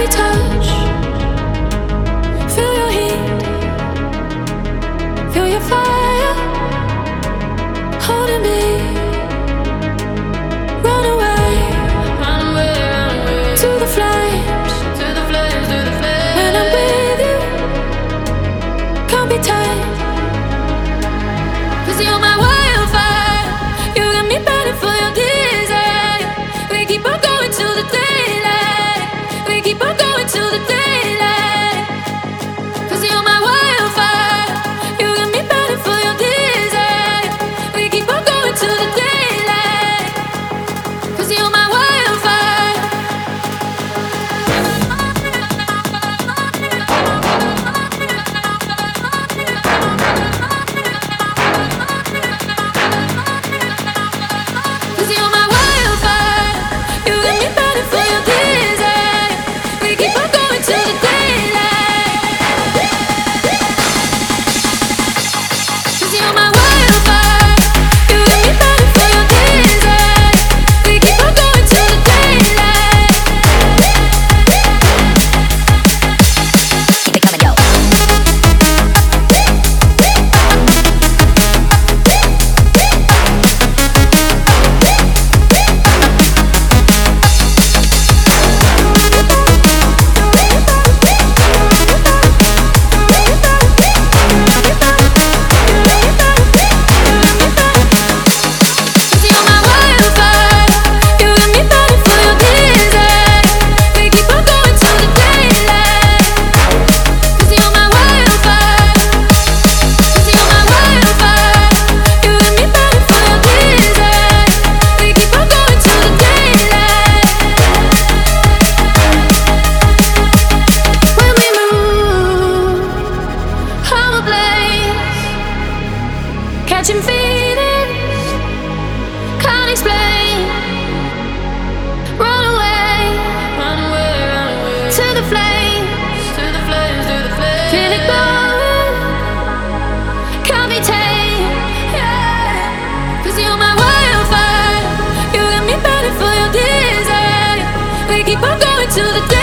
me touch, feel your heat, feel your fire, holding me. Run away, run away, run away to the flames, to the flames, to the flames. When I'm with you, can't be tied. 'Cause you're my wildfire, you got me burning for your desire. We keep on going till the daylight, we keep on going till the daylight. 'Cause you're my wildfire, you got me burning for your desire. We keep on going till the daylight. 'Cause you're my wildfire. Cause you're my wildfire, you got me burning for your desire. We keep on going till the daylight. Cause you're my wildfire, you got me burning for your desire. We keep on going till the daylight. Keep it coming, yo. Cause you're my wildfire, you got me burning for your desire. We keep on going till the daylight. Cause you're my wildfire, cause you're my wildfire, you got me burning for your desire. We keep on going till the daylight. When we move, I'm ablaze, catching feelings, can't explain. Run away, run away, run away to the flames, to the flames, to the flames. Feel it burn, can't be tamed. Yeah. 'Cause you're my wildfire, you got me burning for your desire. We keep on going till the